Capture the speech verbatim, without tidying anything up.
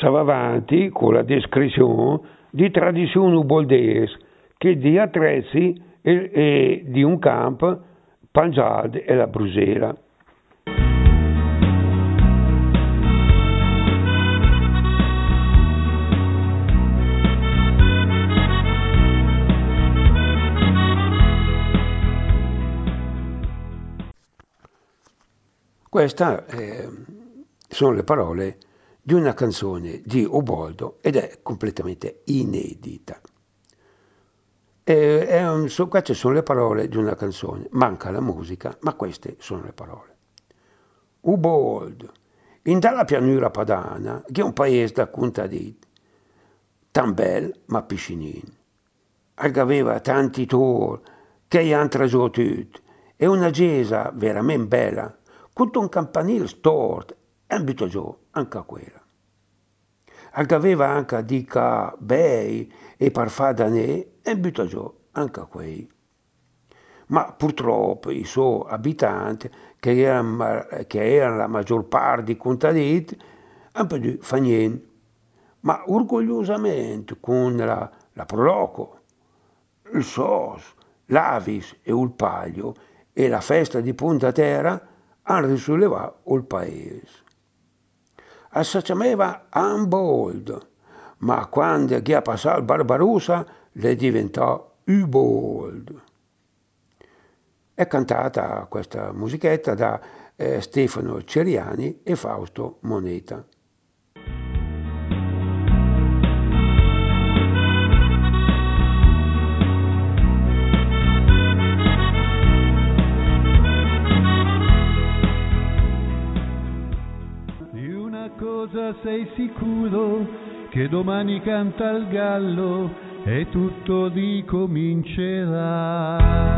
si va avanti con la descrizione di tradizioni uboldesi che di attrezzi e, e di un campo, Pangiad e la Brusela. Queste eh, sono le parole di una canzone di Uboldo ed è completamente inedita. E, è un, so, queste sono le parole di una canzone, manca la musica, ma queste sono le parole. Uboldo, in dalla pianura padana, che è un paese da contadini, tan bel ma piscinin, che aveva tanti tor, che gli han tragiò tutti, e una chiesa veramente bella, con un campanile storto, e abito giù anche a quella. Che aveva anche dica bei e parfadanè, e abito giù anche a quei. Ma purtroppo i suoi abitanti, che erano, che erano la maggior parte di contadini, hanno potuto fare niente. Ma orgogliosamente con la, la Proloco, il Sos, l'Avis e il Paglio e la festa di Punta Terra hanno risollevato il paese. Associameva Ambold, ma quando è passato il Barbarossa le diventò Ubold. È cantata questa musichetta da eh, Stefano Ceriani e Fausto Moneta. Cosa sei sicuro che domani canta il gallo e tutto ricomincerà.